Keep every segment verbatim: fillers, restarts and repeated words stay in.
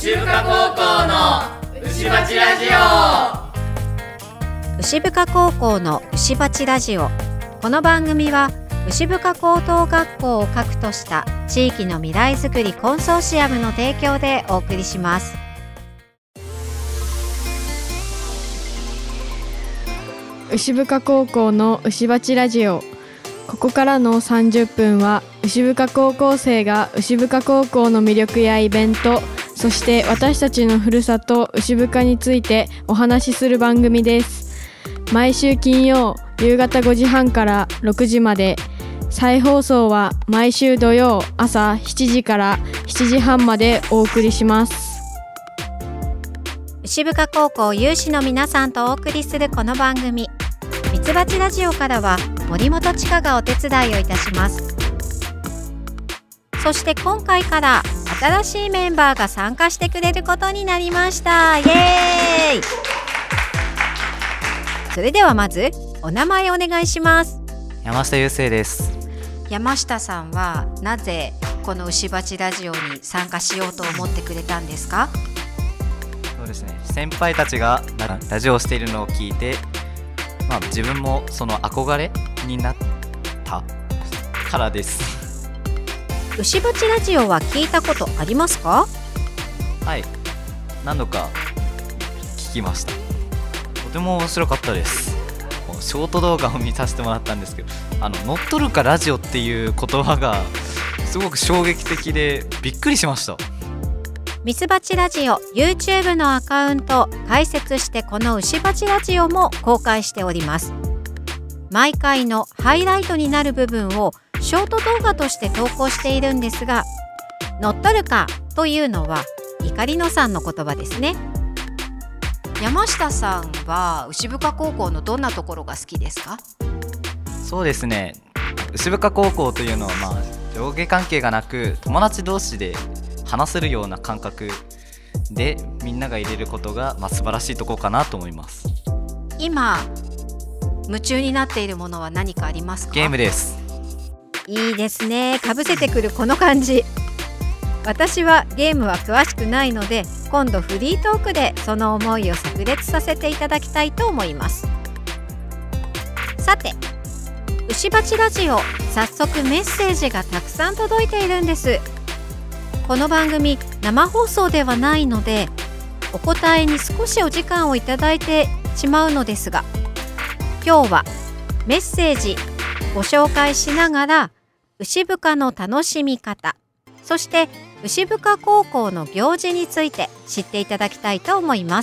牛深高校の牛バチラジオ。 牛深高校の牛バチラジオ。この番組は牛深高等学校を核とした地域の未来づくりコンソーシアムの提供でお送りします。 牛深高校の牛バチラジオ。ここからのさんじゅっぷんは牛深高校生が牛深高校の魅力やイベント、そして私たちのふるさと牛深についてお話しする番組です。毎週金曜夕方ごじはんからろくじまで、再放送は毎週土曜朝しちじからしちじはんまでお送りします。 牛深高校有志の皆さんとお送りするこの番組、ミツバチラジオからは森本千佳がお手伝いをいたします。そして今回から新しいメンバーが参加してくれることになりました。イエーイ。それではまずお名前お願いします。 山下雄生です。 山下さんはなぜこの牛バチラジオに参加しようと思ってくれたんですか？ そうですね、先輩たちがラジオをしているのを聞いて、まあ、自分もその憧れになったからです。 牛バチラジオは聞いたことありますか？ はい、何度か聞きました。とても面白かったです。ショート動画を見させてもらったんですけど、あの乗っ取るかラジオっていう言葉がすごく衝撃的でびっくりしました。 ミツバチラジオ YouTube のアカウントを開設して、この牛バチラジオも公開しております。毎回のハイライトになる部分をショート動画として投稿しているんですが、乗っ取るかというのは怒りのさんの言葉ですね。山下さんは牛深高校のどんなところが好きですか？ そうですね、牛深高校というのは、まあ、上下関係がなく友達同士で話せるような感覚でみんなが入れることが、まあ、素晴らしいところかなと思います。 今夢中になっているものは何かありますか？ ゲームです。 いいですね、かぶせてくるこの感じ。私はゲームは詳しくないので、今度フリートークでその思いを炸裂させていただきたいと思います。さて、牛バチラジオ、早速メッセージがたくさん届いているんです。この番組生放送ではないので、お答えに少しお時間をいただいてしまうのですが、今日はメッセージご紹介しながら、牛深の楽しみ方、そして牛深高校の行事について知っていただきたいと思います。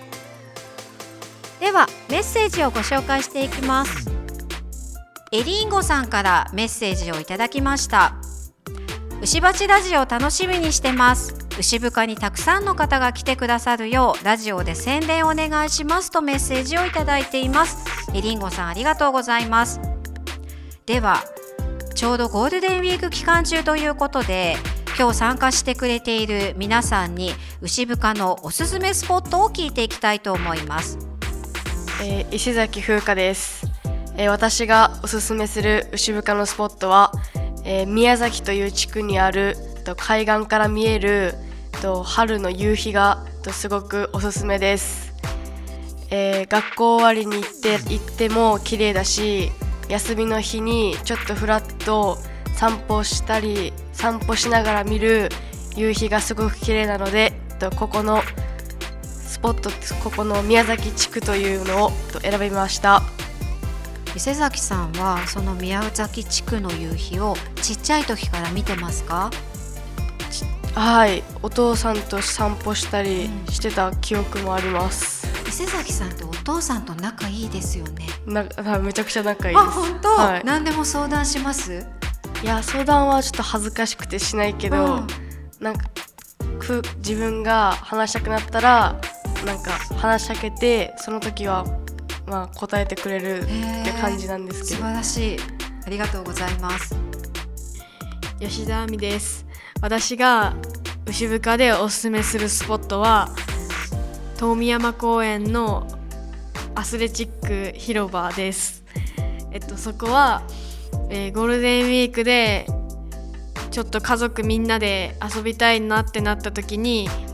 ではメッセージをご紹介していきます。エリンゴさんからメッセージをいただきました。牛バチラジオ楽しみにしてます。牛深にたくさんの方が来てくださるようラジオで宣伝お願いしますとメッセージをいただいています。エリンゴさん、ありがとうございます。ではちょうどゴールデンウィーク期間中ということで、今日参加してくれている皆さんに牛深のおすすめスポットを聞いていきたいと思います。 えー、石崎風花です。えー、私がおすすめする牛深のスポットは、えー、宮崎という地区にあると海岸から見えると春の夕日がとすごくおすすめです。えー、学校終わりに行って行っても綺麗だし、休みの日にちょっとフラッと散歩したり散歩しながら見る夕日がすごく綺麗なので、とここのスポット、ここの宮崎地区というのをと選びました。 伊勢崎さんはその宮崎地区の夕日をちっちゃい時から見てますか？ はい、お父さんと散歩したりしてた記憶もあります。 伊勢崎さんってお父さんと仲いいですよね。 なめちゃくちゃ仲いいです。 あ、本当、はい、何でも相談します？ いや、相談はちょっと恥ずかしくてしないけど、うん、なんかく自分が話したくなったらなんか話しかけて、その時はまあ答えてくれるって感じなんですけど。 素晴らしい、ありがとうございます。 吉田亜美です。私が牛深でおすすめするスポットは遠見山公園のアスレチック広場です。えっとそこは、えー、ゴールデンウィークでちょっと家族みんなで遊びたいなってなった時に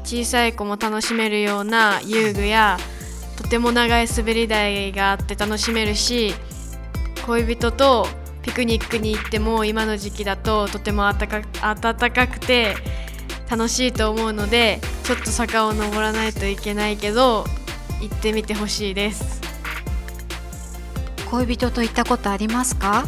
小さい子も楽しめるような遊具やとても長い滑り台があって楽しめるし、恋人とピクニックに行っても今の時期だととても暖か暖かくて楽しいと思うので、ちょっと坂を登らないといけないけど行ってみてほしいです。 恋人と行ったことありますか？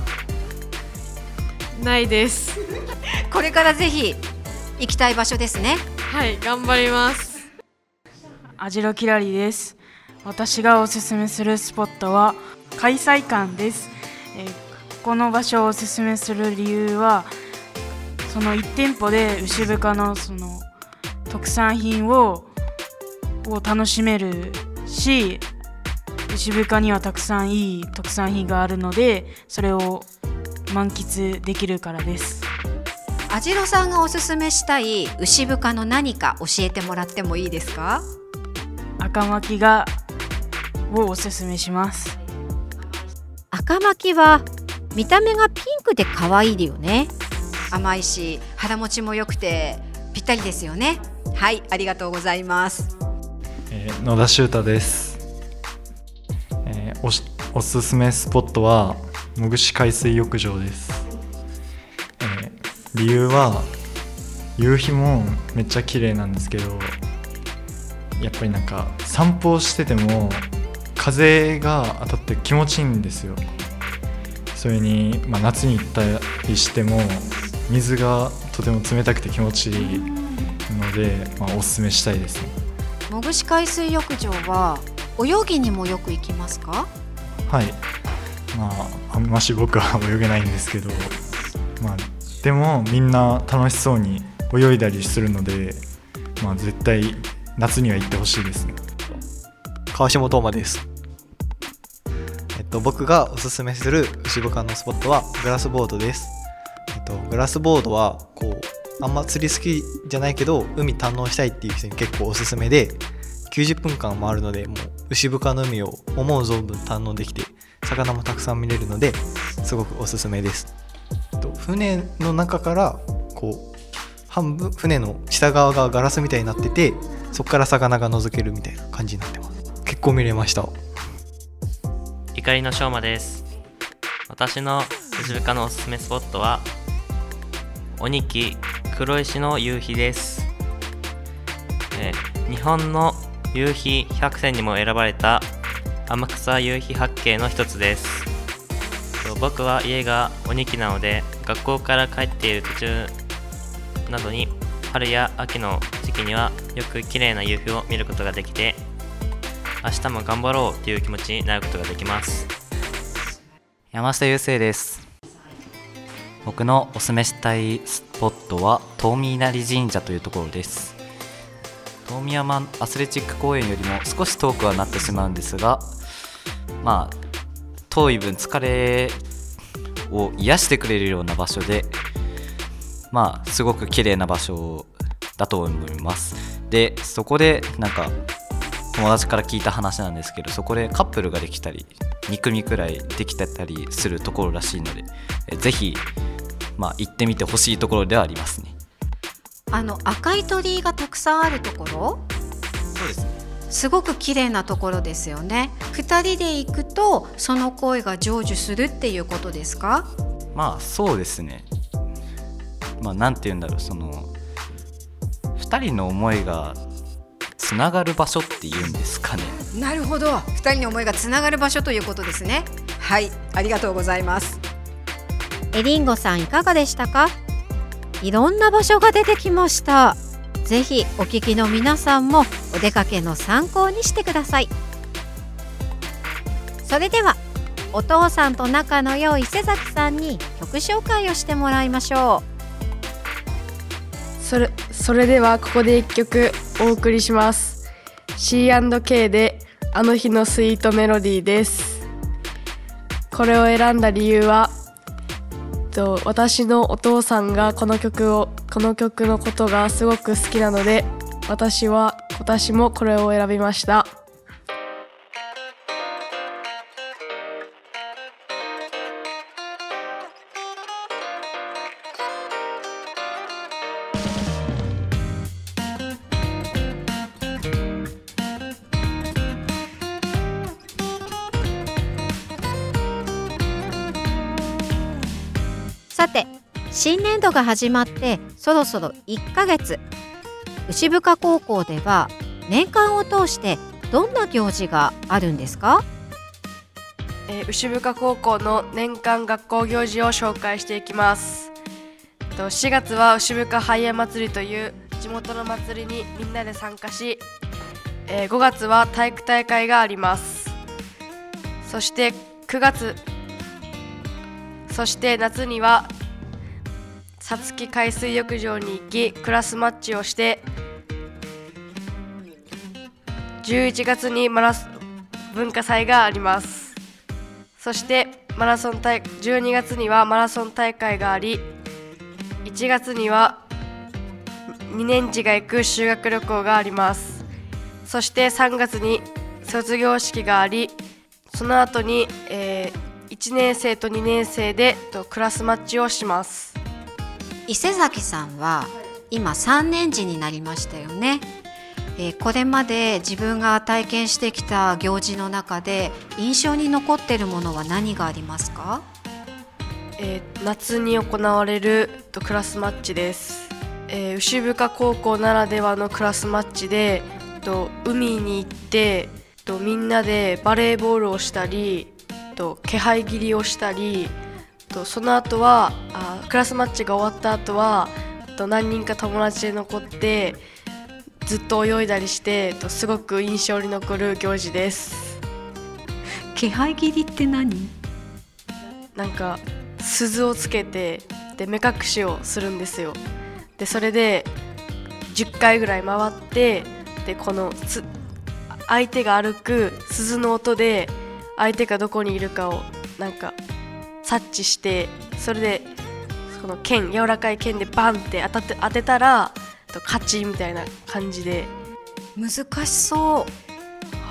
ないです。 これからぜひ行きたい場所ですね。 はい、頑張ります。 アジロキラリです。私がおすすめするスポットは開催館です。えー、この場所をおすすめする理由は、そのいち店舗で牛深のその特産品をを楽しめるし、牛深にはたくさんいい特産品があるので、それを満喫できるからです。 あじろさんがおすすめしたい牛深の何か教えてもらってもいいですか？ 赤巻がをおすすめします。 赤巻は見た目がピンクで可愛いよね。甘いし腹持ちも良くてぴったりですよね。はい、ありがとうございます。 えー、野田修太です。えー、お, しおすすめスポットはもぐし海水浴場です。えー、理由は夕日もめっちゃ綺麗なんですけど、やっぱりなんか散歩をしてても風が当たって気持ちいいんですよ。それに、まあ、夏に行ったりしても水がとても冷たくて気持ちいいので、まあ、おすすめしたいですね。 もぐし海水浴場は泳ぎにもよく行きますか？ はい、まああんまし僕は泳げないんですけど、まあ、でもみんな楽しそうに泳いだりするので、まあ、絶対夏には行ってほしいですね。 川下東馬です。えっと、僕がおすすめする牛深のスポットはグラスボードです。えっと、グラスボードはこうあんま釣り好きじゃないけど海堪能したいっていう人に結構おすすめで、きゅうじゅっぷんかんもあるので、もう牛深の海を思う存分堪能できて魚もたくさん見れるのですごくおすすめです。えっと、船の中からこう半分船の下側がガラスみたいになってて、そこから魚が覗けるみたいな感じになってます。結構見れました。 怒りのしょうまです。私の牛深のおすすめスポットは鬼木黒石の夕日です。えー、日本の夕日百選にも選ばれた天草夕日八景の一つです。僕は家が鬼木なので、学校から帰っている途中などに春や秋の時期にはよく綺麗な夕日を見ることができて、明日も頑張ろうという気持ちになることができます。 山下雄生です。僕のおすすめしたいスポットは遠見稲荷神社というところです。遠見山アスレチック公園よりも少し遠くはなってしまうんですが、まあ遠い分疲れを癒してくれるような場所で、まあすごく綺麗な場所だと思います。で、そこでなんか友達から聞いた話なんですけど、そこでカップルができたりに組くらいできてたりするところらしいので、えぜひ、まあ、行ってみてほしいところではありますね。 あの赤い鳥居がたくさんあるところ、 そうですね、 すごく綺麗なところですよね。ふたりで行くとその恋が成就するっていうことですか？ まあそうですね。まあなんて言うんだろう、そのふたりの思いがつながる場所っていうんですかね。 なるほど、ふたりの思いがつながる場所ということですね。はい、ありがとうございます。エリンゴさんいかがでしたか？いろんな場所が出てきました。ぜひお聞きの皆さんもお出かけの参考にしてください。それではお父さんと仲の良い瀬崎さんに曲紹介をしてもらいましょう。それ、それではここでいっきょくお送りします。 シーアンドケー であの日のスイートメロディーです。これを選んだ理由は、と私のお父さんがこの曲をこの曲のことがすごく好きなので、私は今年もこれを選びました。 新年度が始まってそろそろいっかげつ、牛深高校では年間を通してどんな行事があるんですか？ えー、牛深高校の年間学校行事を紹介していきます。としがつは牛深ハイヤ祭りという地元の祭りにみんなで参加し、えー、ごがつは体育大会があります。そしてくがつ、そして夏にはさつき海水浴場に行きクラスマッチをして、じゅういちがつにマラソン文化祭があります。そしてマラソン大じゅうにがつにはマラソン大会があり、いちがつにはにねん児が行く修学旅行があります。そしてさんがつに卒業式があり、その後に、えー、いちねん生とにねん生でとクラスマッチをします。 伊勢崎さんは今さんねん児になりましたよね。えー、これまで自分が体験してきた行事の中で印象に残っているものは何がありますか？ えー、夏に行われるとクラスマッチです。えー、牛深高校ならではのクラスマッチでと海に行ってとみんなでバレーボールをしたりと気配切りをしたりと、その後はあクラスマッチが終わった後はと何人か友達で残ってずっと泳いだりしてとすごく印象に残る行事です。 気配切りって何？ なんか鈴をつけてで目隠しをするんですよ。でそれでじゅっかいぐらい回って、でこのつ相手が歩く鈴の音で相手がどこにいるかをなんか察知して、それでその剣柔らかい剣でバンって当たって当てたら勝ちみたいな感じで。 難しそう。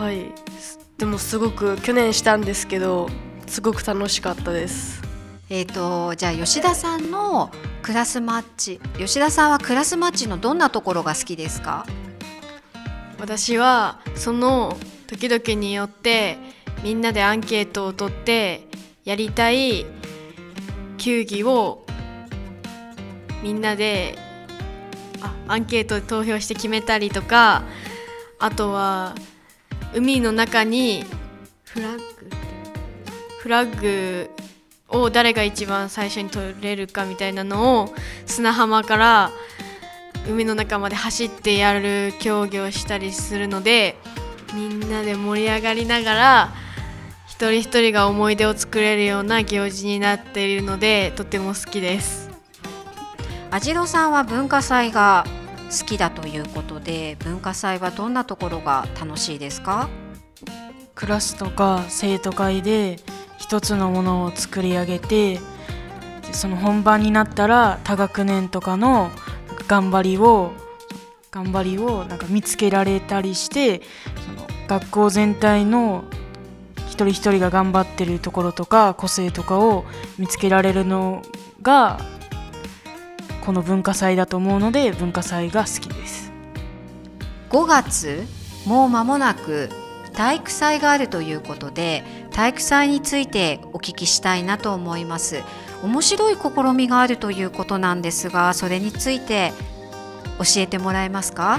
はい、でもすごく去年したんですけどすごく楽しかったです。 えーと、じゃあ吉田さんのクラスマッチ、吉田さんはクラスマッチのどんなところが好きですか？ 私はその時々によってみんなでアンケートを取ってやりたい球技をみんなであアンケートで投票して決めたりとか、あとは海の中にフラッグフラッグを誰が一番最初に取れるかみたいなのを砂浜から海の中まで走ってやる競技をしたりするので、みんなで盛り上がりながら一人一人が思い出を作れるような行事になっているのでとても好きです。 あじろさんは文化祭が好きだということで、文化祭はどんなところが楽しいですか？ クラスとか生徒会で一つのものを作り上げて、その本番になったら多学年とかの頑張りを頑張りをなんか見つけられたりして、その学校全体の一人一人が頑張ってるところとか個性とかを見つけられるのがこの文化祭だと思うので、文化祭が好きです。 ごがつ、もう間もなく体育祭があるということで、体育祭についてお聞きしたいなと思います。面白い試みがあるということなんですが、それについて教えてもらえますか？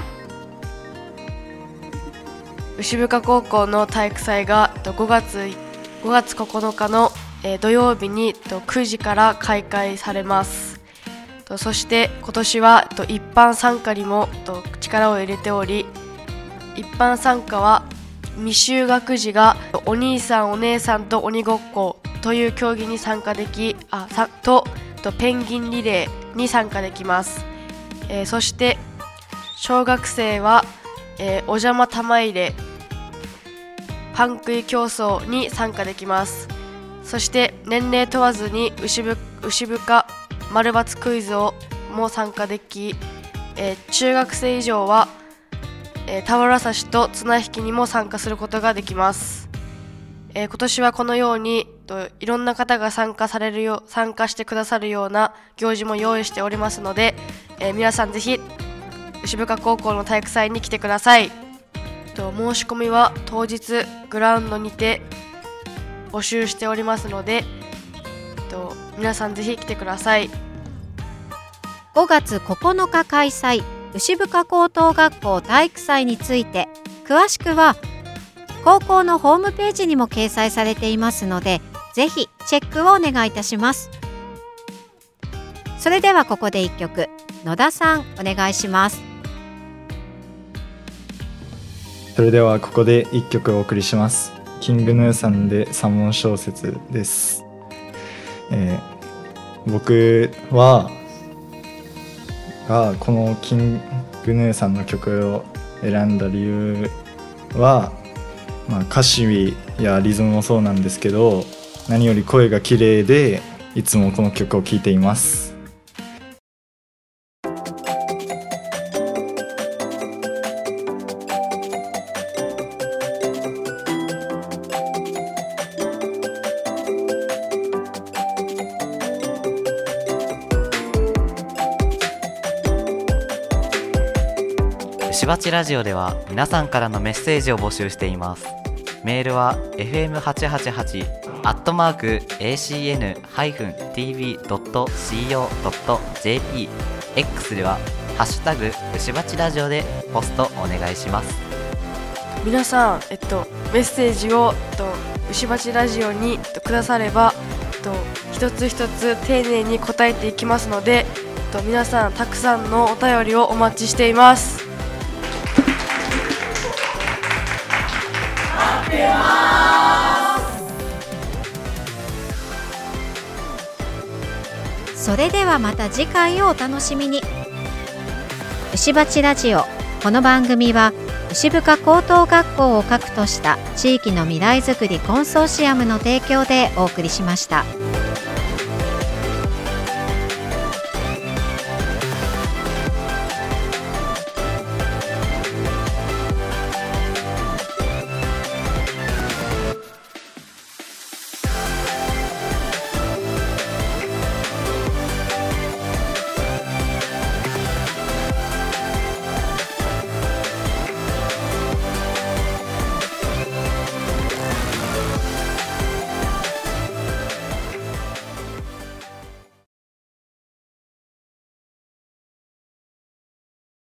牛深高校の体育祭がごがつここのかの土曜日にくじから開会されます。そして今年は一般参加にも力を入れており、一般参加は未就学児がお兄さんお姉さんと鬼ごっこという競技に参加できあさととペンギンリレーに参加できます。えー、そして小学生は、えー、お邪魔玉入れパン食い競争に参加できます。そして年齢問わずに牛ぶ牛深丸×クイズをも参加でき、えー、中学生以上は、えー、俵刺しと綱引きにも参加することができます。えー、今年はこのようにといろんな方が参加されるよ参加してくださるような行事も用意しておりますので、えー、皆さんぜひ牛深高校の体育祭に来てください。と申し込みは当日グラウンドにて募集しておりますので、と皆さんぜひ来てください。 ごがつここのか開催牛深高等学校体育祭について詳しくは高校のホームページにも掲載されていますので、ぜひチェックをお願いいたします。それではここでいっきょく、野田さんお願いします。 それではここでいっきょくお送りします。キングヌーさんで三文小説です。えー、僕はがこのキングヌーさんの曲を選んだ理由は、まあ、歌詞やリズムもそうなんですけど、何より声が綺麗でいつもこの曲を聴いています。 牛バチラジオでは皆さんからのメッセージを募集しています。メールは エフエムはちはちはち アットマーク エーシーエヌ ティーブイ ドット シーオー ドット ジェーピー X ではハッシュタグ牛バチラジオでポストお願いします。 皆さん、えっと、メッセージを、えっと、牛バチラジオに、えっと、くだされば、えっと、一つ一つ丁寧に答えていきますので、えっと、皆さんたくさんのお便りをお待ちしています。 それではまた次回をお楽しみに。牛バチラジオ、この番組は牛深高等学校を核とした地域の未来づくりコンソーシアムの提供でお送りしました。